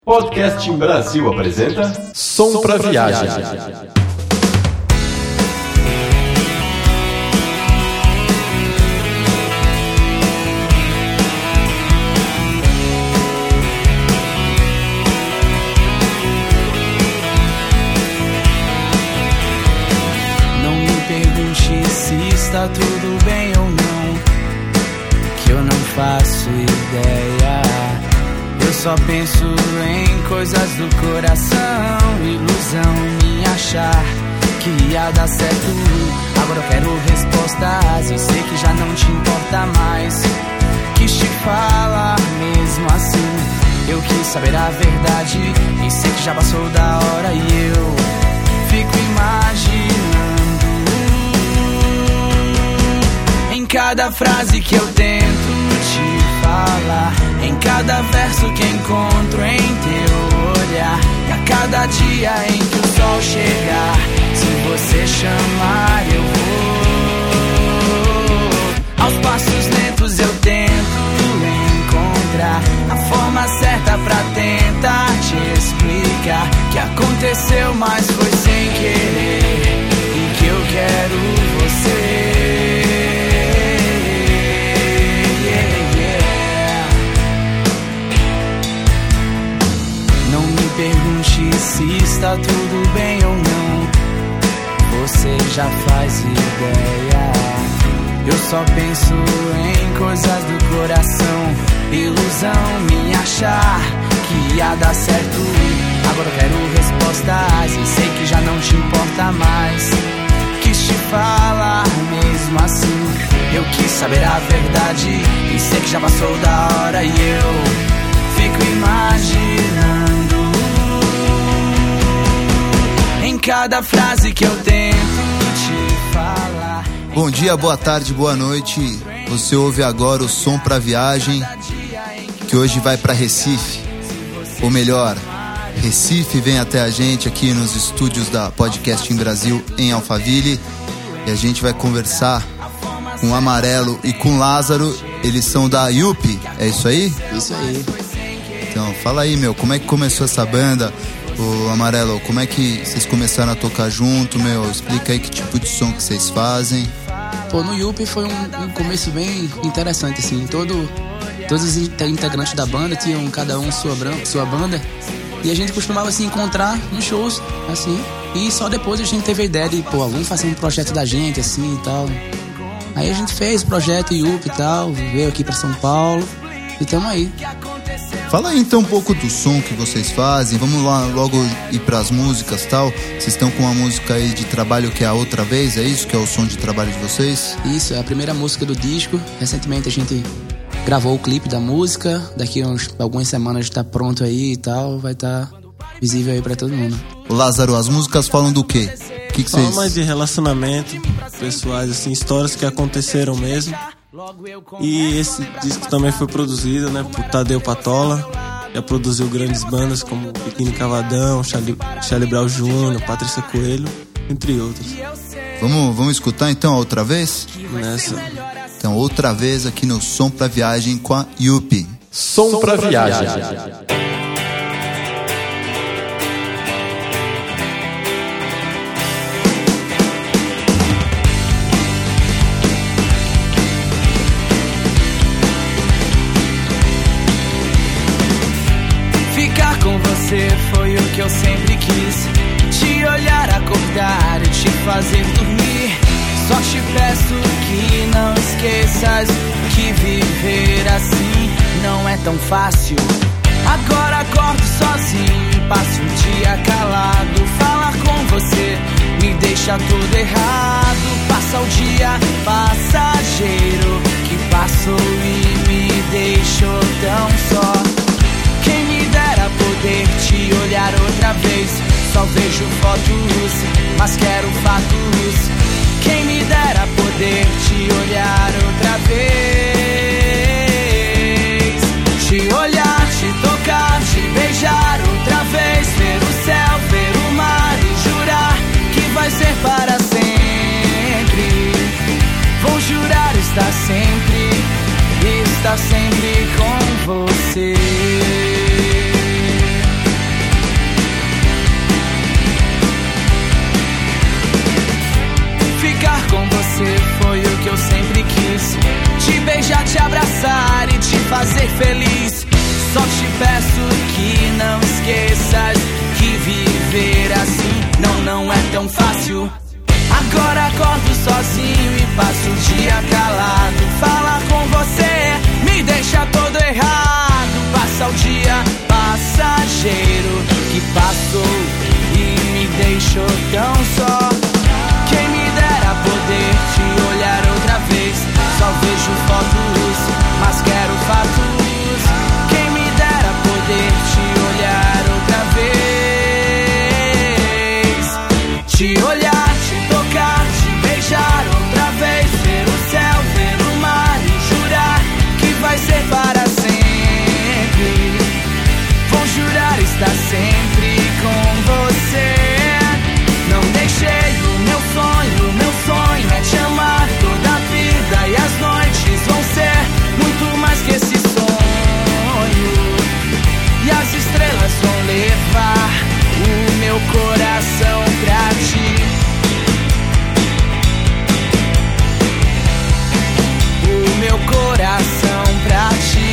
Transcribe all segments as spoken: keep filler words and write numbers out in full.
Podcast Brasil apresenta Som pra Viagem. Não me pergunte se está tudo bem ou não, que eu não faço ideia. Eu só penso em coisas do coração, ilusão em achar que ia dar certo. Agora eu quero respostas e sei que já não te importa mais. Quis te falar mesmo assim, eu quis saber a verdade e sei que já passou da hora e eu fico imaginando em cada frase que eu tento te falar, em cada verso que encontro em teu olhar, e a cada dia em que o sol chegar, se você chamar eu vou. Aos passos lentos eu tento encontrar a forma certa pra tentar te explicar que aconteceu, mas foi sem querer e que eu quero você. Pergunte se está tudo bem ou não, você já faz ideia. Eu só penso em coisas do coração, ilusão em achar que ia dar certo. Agora eu quero respostas e sei que já não te importa mais. Quis te falar mesmo assim, eu quis saber a verdade e sei que já passou da hora e eu fico imaginando em cada frase que eu tento te falar. Bom dia, boa tarde, boa noite. Você ouve agora o Som pra Viagem, que hoje vai pra Recife. Ou melhor, Recife vem até a gente aqui nos estúdios da Podcast em Brasil, em Alphaville. E a gente vai conversar com o Amarelo e com o Lázaro. Eles são da Yupi, é isso aí? Isso aí. Então, fala aí, meu, como é que começou essa banda? Ô, Amarelo, como é que vocês começaram a tocar junto, meu? Explica aí que tipo de som que vocês fazem. Pô, no Yupi foi um, um começo bem interessante, assim. Todo, todos os integrantes da banda tinham cada um sua, sua banda. E a gente costumava se encontrar nos shows, assim. E só depois a gente teve a ideia de, pô, vamos fazer um projeto da gente, assim, e tal. Aí a gente fez o projeto Yupi e tal, veio aqui pra São Paulo e tamo aí. Fala aí então um pouco do som que vocês fazem. Vamos lá logo ir pras músicas e tal. Vocês estão com uma música aí de trabalho que é a Outra Vez, é isso? Que é o som de trabalho de vocês? Isso, é a primeira música do disco. Recentemente a gente gravou o clipe da música. Daqui a uns, algumas semanas tá pronto aí e tal. Vai estar tá visível aí pra todo mundo. Ô Lázaro, as músicas falam do quê? O que que vocês... Falam mais de relacionamento pessoais, assim, histórias que aconteceram mesmo. E esse disco também foi produzido, né, por Tadeu Patola. Já produziu grandes bandas como Biquíni Cavadão, Charlie, Charlie Brown Júnior, Patrícia Coelho, entre outros. Vamos, vamos escutar então a Outra Vez? Nessa. Então, Outra Vez aqui no Som pra Viagem com a Yupi. Som pra Viagem. Com você foi o que eu sempre quis, te olhar, acordar e te fazer dormir. Só te peço que não esqueças que viver assim não é tão fácil. Agora acordo sozinho, passo o dia calado. Falar com você me deixa tudo errado. Passa o dia passageiro que passou e me deixou tão só. Quem me dera poder te olhar outra vez. Só vejo fotos, mas quero fatos. Quem me dera poder te olhar outra vez. Te olhar, te tocar, te beijar outra vez. Ver o céu, ver o mar e jurar que vai ser para sempre. Vou jurar estar sempre, estar sempre com você. sozinho e passo o dia calado. Falar com você me deixa todo errado. Passa o dia passageiro que passou e me deixou tão só. Quem me dera poder te olhar outra vez. Só vejo fotos, mas quero fatos. Quem me dera poder te olhar outra vez. Te olhar, te tocar, te beijar outra vez. Ver o céu, ver o mar e jurar que vai ser para sempre. Vou jurar estar sempre com você. Não deixei o meu sonho, o meu sonho é te amar toda a vida. E as noites vão ser muito mais que esse sonho. E as estrelas vão levar o meu coração pra ti. O meu coração pra ti.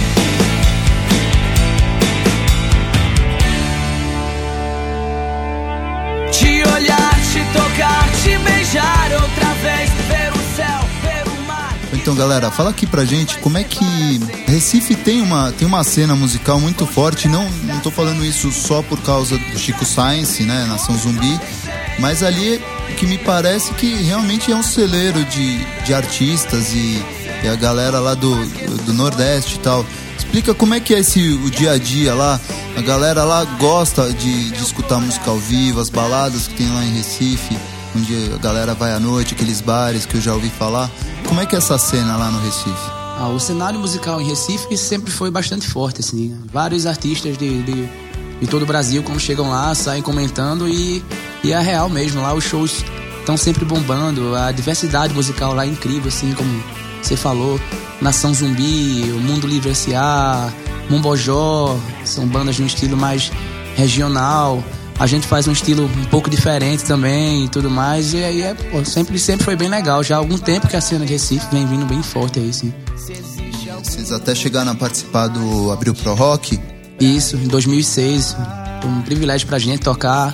Te olhar, te tocar, te beijar outra vez. Ver o céu, ver o mar. Então, galera, fala aqui pra gente como é que Recife tem uma, tem uma cena musical muito forte. Não, não tô falando isso só por causa do Chico Science, né, Nação Zumbi, mas ali que me parece que realmente é um celeiro de, de artistas e, e a galera lá do, do Nordeste e tal. Explica como é que é esse, o dia a dia lá. A galera lá gosta de, de escutar música ao vivo, as baladas que tem lá em Recife, onde a galera vai à noite, aqueles bares que eu já ouvi falar. Como é que é essa cena lá no Recife? Ah, o cenário musical em Recife sempre foi bastante forte, assim, né? Vários artistas de, de, de todo o Brasil, quando chegam lá, saem comentando e, e é real mesmo. Lá os shows estão sempre bombando, a diversidade musical lá é incrível, assim, como você falou. Nação Zumbi, o Mundo Livre S A, Mumbojó, são bandas de um estilo mais regional. A gente faz um estilo um pouco diferente também e tudo mais. E aí é, pô, sempre, sempre foi bem legal. Já há algum tempo que a cena de Recife vem vindo bem forte aí, sim. Vocês até chegaram a participar do Abril Pro Rock? Isso, em dois mil e seis. Foi um privilégio pra gente tocar.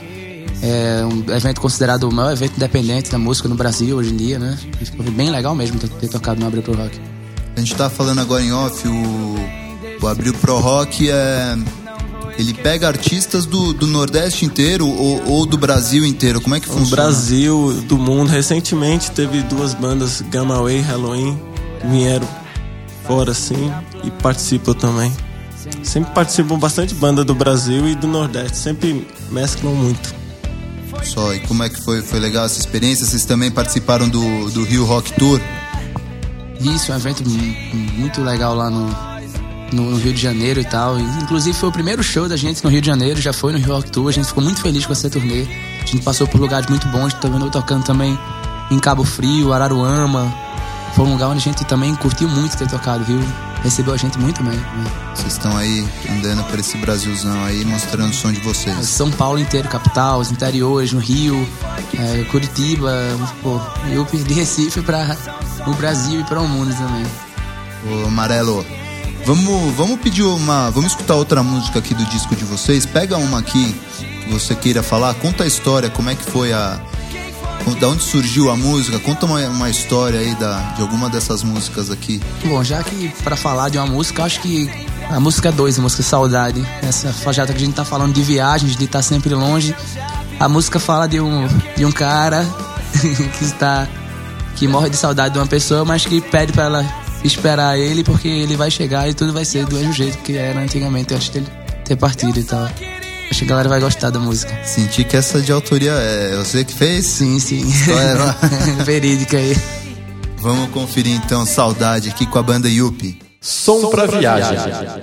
É um evento considerado o maior evento independente da música no Brasil hoje em dia, né? Foi bem legal mesmo ter, ter tocado no Abril Pro Rock. A gente tá falando agora em off, o, o Abril Pro Rock é... Ele pega artistas do, do Nordeste inteiro ou, ou do Brasil inteiro? Como é que funciona? O Brasil, do mundo. Recentemente teve duas bandas, Gamma Way e Halloween, que vieram fora assim e participam também. Sempre participam bastante banda do Brasil e do Nordeste, sempre mesclam muito. Só, e como é que foi? Foi legal essa experiência? Vocês também participaram do, do Rio Rock Tour? Isso, é um evento muito legal lá no, no, no Rio de Janeiro e tal. E, inclusive foi o primeiro show da gente no Rio de Janeiro, já foi no Rio Rock Tour. A gente ficou muito feliz com essa turnê. A gente passou por lugares muito bons, tocando também em Cabo Frio, Araruama. Foi um lugar onde a gente também curtiu muito ter tocado, viu? Recebeu a gente muito bem. Vocês estão aí andando por esse Brasilzão aí, mostrando o som de vocês. São Paulo inteiro, capital, os interiores, no Rio, é, Curitiba, pô, eu de Recife para o Brasil e para o mundo também. Ô Amarelo, vamos, vamos pedir uma, vamos escutar outra música aqui do disco de vocês. Pega uma aqui que você queira falar, conta a história, como é que foi a... Da onde surgiu a música? Conta uma, uma história aí da, de alguma dessas músicas aqui. Bom, já que pra falar de uma música, acho que a música dois, a música Saudade. Essa fajada que a gente tá falando de viagens, de estar sempre longe. A música fala de um, de um cara que está que morre de saudade de uma pessoa, mas que pede pra ela esperar ele, porque ele vai chegar e tudo vai ser do mesmo jeito que era antigamente, antes dele ter partido e tal. Acho que a galera vai gostar da música. Senti que essa de autoria é você que fez? Sim, sim. História verídica aí. Vamos conferir então Saudade aqui com a banda Yuppie. Som pra viagem.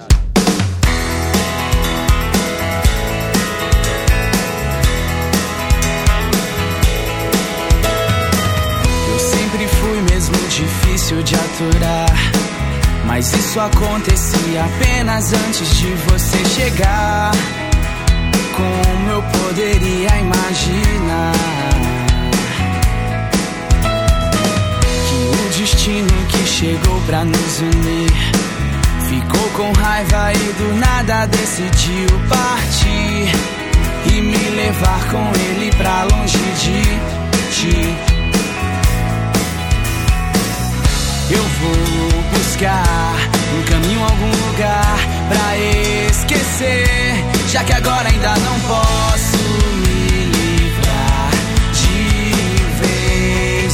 Eu sempre fui mesmo difícil de aturar, mas isso acontecia apenas antes de você chegar. Como eu poderia imaginar que o destino que chegou pra nos unir ficou com raiva e do nada decidiu partir e me levar com ele pra longe de ti. Eu vou buscar um caminho, algum lugar pra esquecer, já que agora ainda não posso me livrar de vez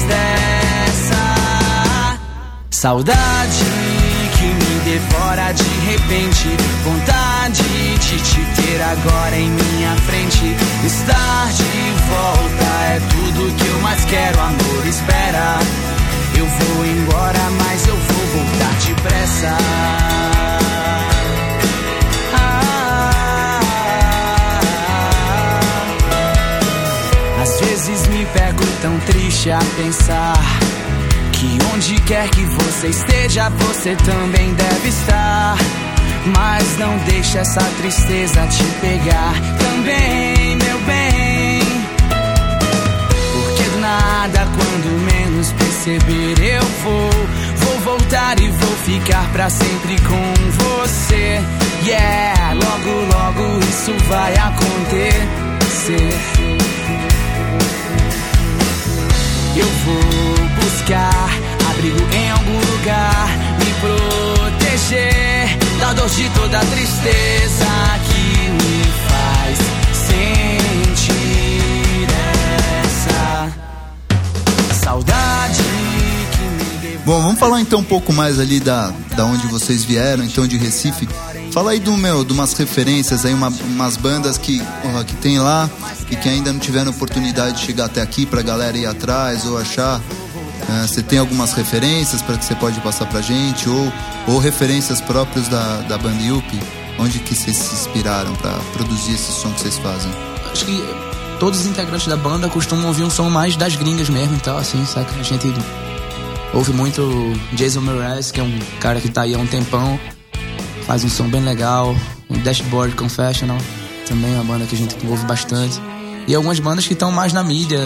dessa saudade que me devora de repente. Vontade de te ter agora em minha frente. Estar de volta é tudo que eu mais quero, amor, espera. Eu vou embora, mas eu vou voltar depressa. Ah, às vezes me pego tão triste a pensar que onde quer que você esteja, você também deve estar. Mas não deixa essa tristeza te pegar também, meu bem. Porque do nada, quando menos perceber, eu vou Vou voltar e vou ficar pra sempre com você. Yeah, logo, logo isso vai acontecer. Eu vou buscar abrigo em algum lugar, me proteger da dor de toda a tristeza que me faz sentir essa saudade que me devolve. Bom, vamos falar então um pouco mais ali da, da onde vocês vieram, então de Recife. Fala aí do meu, de umas referências aí, uma, umas bandas que, uh, que tem lá e que ainda não tiveram oportunidade de chegar até aqui pra galera ir atrás ou achar. Você uh, tem algumas referências para que você pode passar pra gente, ou, ou referências próprias da, da banda Yuppie? Onde que vocês se inspiraram para produzir esse som que vocês fazem? Acho que todos os integrantes da banda costumam ouvir um som mais das gringas mesmo e tal, assim, saca? A gente ouve muito Jason Mraz, que é um cara que tá aí há um tempão, faz um som bem legal. O Dashboard Confessional também é uma banda que a gente ouve bastante. E algumas bandas que estão mais na mídia,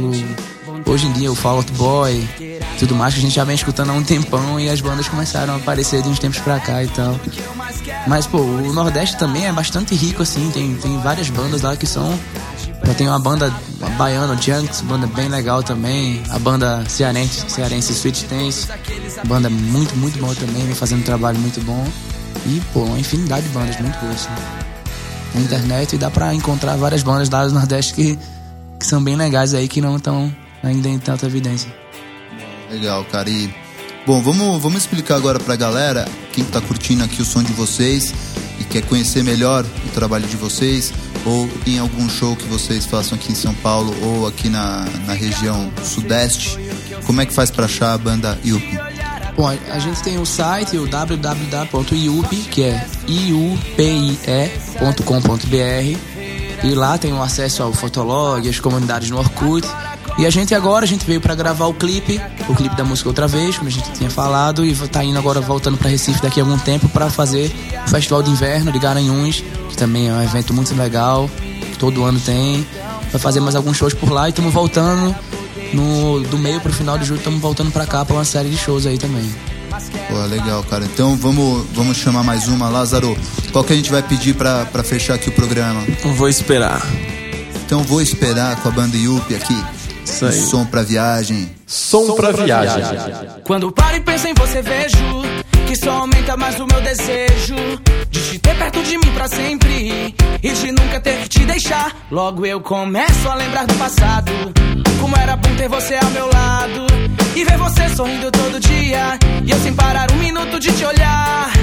o, hoje em dia o Fall Out Boy, tudo mais, que a gente já vem escutando há um tempão e as bandas começaram a aparecer de uns tempos pra cá e tal. Mas, pô, o Nordeste também é bastante rico, assim, tem, tem várias bandas lá que são... Já tem uma banda baiana, Junks, banda bem legal também. A banda cearense, cearense Sweet Dance, banda muito, muito boa também, vem fazendo um trabalho muito bom. E, pô, uma infinidade de bandas muito boas, assim, na internet, e dá pra encontrar várias bandas lá do Nordeste que, que são bem legais aí, que não estão ainda em tanta evidência. Legal, cara. E, bom, vamos, vamos explicar agora pra galera, quem tá curtindo aqui o som de vocês e quer conhecer melhor o trabalho de vocês, ou em algum show que vocês façam aqui em São Paulo ou aqui na, na região sudeste, como é que faz pra achar a banda Yuppie? Bom, a gente tem o site, o w w w ponto yuppie, que é i u p i e ponto com ponto b r, e lá tem o acesso ao Fotolog, as comunidades no Orkut. E a gente agora, a gente veio pra gravar o clipe, o clipe da música Outra Vez, como a gente tinha falado, e tá indo agora, voltando pra Recife daqui a algum tempo pra fazer o Festival de Inverno de Garanhuns, que também é um evento muito legal, que todo ano tem. Vai fazer mais alguns shows por lá e estamos voltando, no, do meio pro final de julho, estamos voltando pra cá pra uma série de shows aí também. Pô, legal, cara. Então vamos, vamos chamar mais uma. Lázaro, qual que a gente vai pedir pra, pra fechar aqui o programa? Vou esperar. Então vou esperar com a banda Yuppie aqui. Isso aí. Som pra viagem. Som pra viagem. Quando paro e penso em você, vejo que só aumenta mais o meu desejo de te ter perto de mim pra sempre e de nunca ter que te deixar. Logo eu começo a lembrar do passado, como era bom ter você ao meu lado e ver você sorrindo todo dia, e eu sem parar um minuto de te olhar.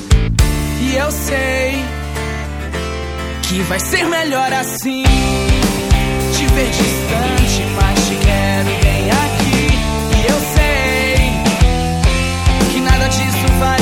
E eu sei que vai ser melhor assim, te ver distante, mas te quero bem aqui. E eu sei que nada disso vai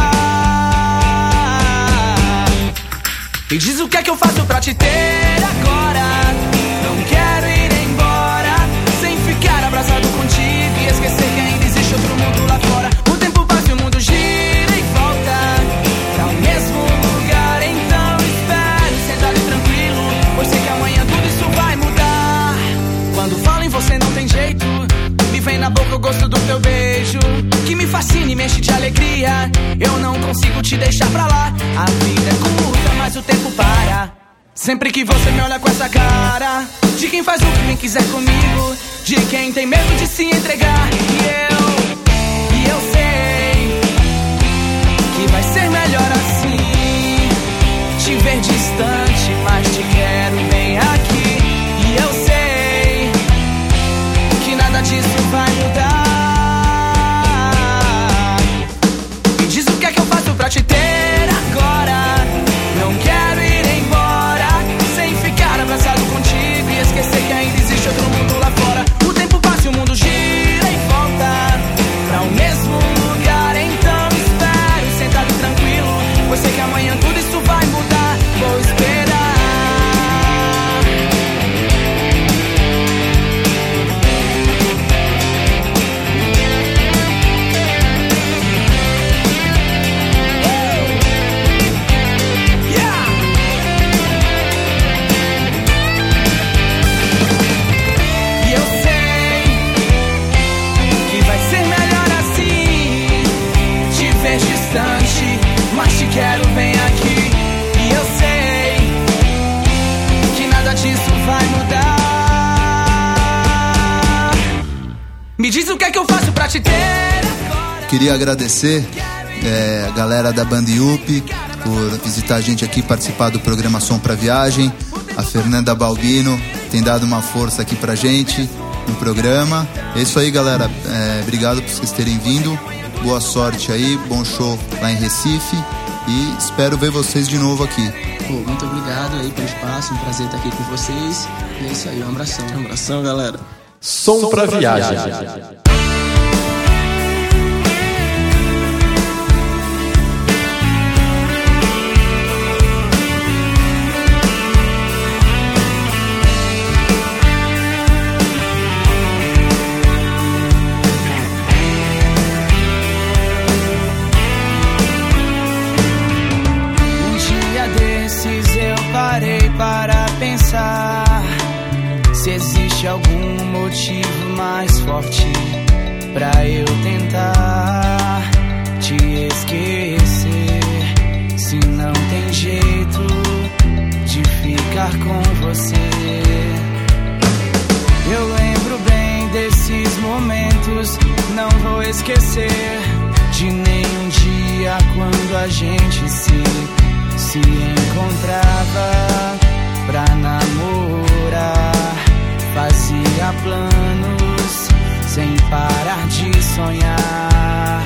mudar. Me diz o que é que eu faço pra te ter agora. Não quero ir embora sem ficar abraçado contigo e esquecer que ainda existe outro mundo lá fora. O tempo passa e o mundo gira e volta pra o mesmo lugar. Então espero sentado e tranquilo, pois sei que amanhã tudo isso vai mudar. Quando falo em você não tem jeito, me vem na boca o gosto do teu beijo, que me fascina e me enche de alegria. Eu não consigo te deixar pra lá. A vida é curta, mas o tempo para. Sempre que você me olha com essa cara de quem faz o que bem quiser comigo, de quem tem medo de se entregar. E eu, e E eu sei que vai ser melhor assim. Te ver distante, mas te quero bem aqui. E eu sei que nada disso vai mudar. Me diz o que é que eu faço pra te ter agora. Não quero ir embora sem ficar abraçado contigo e esquecer que ainda existe outro mundo lá fora. O tempo passa e o mundo gira e volta pra o mesmo lugar. Então espero sentado e tranquilo, pois sei que amanhã tudo isso vai mudar. Vou esperar. Mas te quero bem aqui. E eu sei que nada disso vai mudar. Me diz o que é que eu faço pra te ter agora. Queria agradecer é, a galera da Banda U P por visitar a gente aqui, participar do programa Som pra Viagem. A Fernanda Balbino tem dado uma força aqui pra gente no programa. É isso aí, galera, é, obrigado por vocês terem vindo. Boa sorte aí, bom show lá em Recife e espero ver vocês de novo aqui. Pô, muito obrigado aí pelo espaço, um prazer estar aqui com vocês. E é isso aí, um abração. Um abração, galera. Som pra Viagem. Parei para pensar se existe algum motivo mais forte pra eu tentar te esquecer. Se não tem jeito de ficar com você. Eu lembro bem desses momentos, não vou esquecer de nenhum dia quando a gente se Se encontrava pra namorar, fazia planos sem parar de sonhar.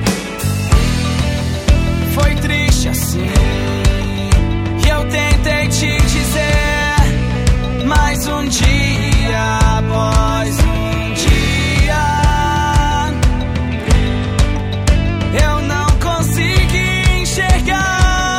Foi triste assim, e eu tentei te dizer, mas um dia após um dia eu não consegui enxergar.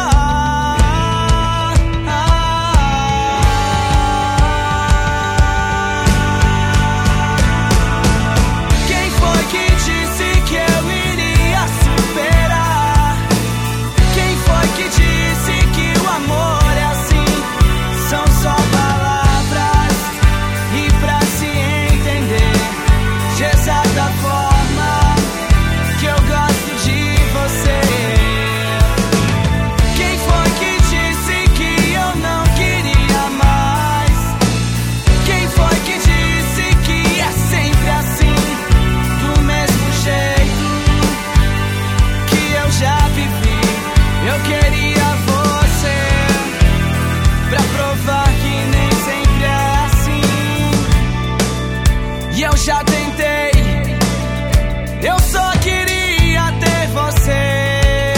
Já tentei, eu só queria ter você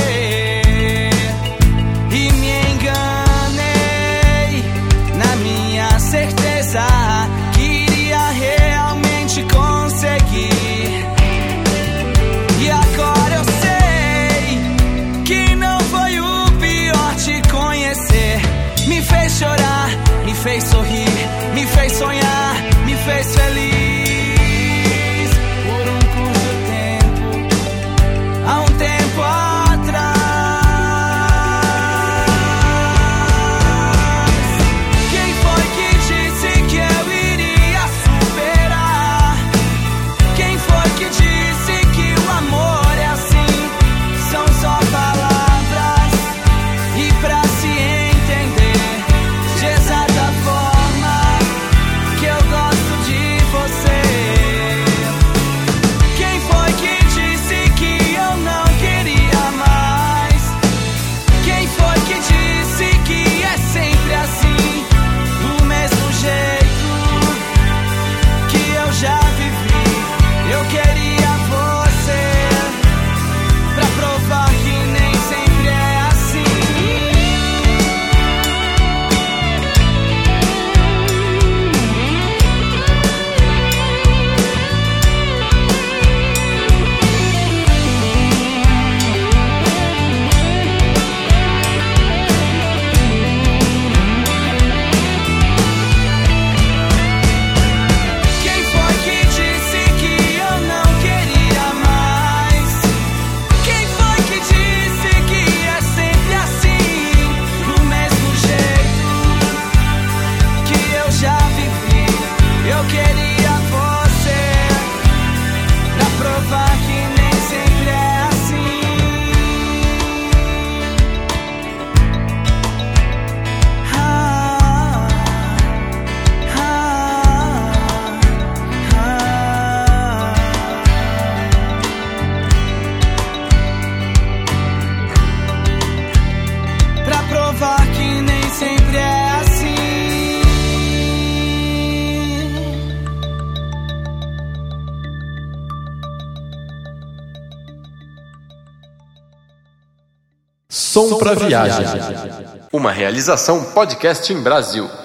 e me enganei na minha certeza que iria realmente conseguir. E agora eu sei que não foi o pior te conhecer. Me fez chorar, me fez sorrir, me fez sonhar, me fez feliz. Há um tempo atrás, quem foi que disse que eu iria superar? Quem foi que disse que o amor é assim? São só palavras e pra se entender de exata forma que eu gosto de você. Som pra Viagem. Uma realização Podcast em Brasil.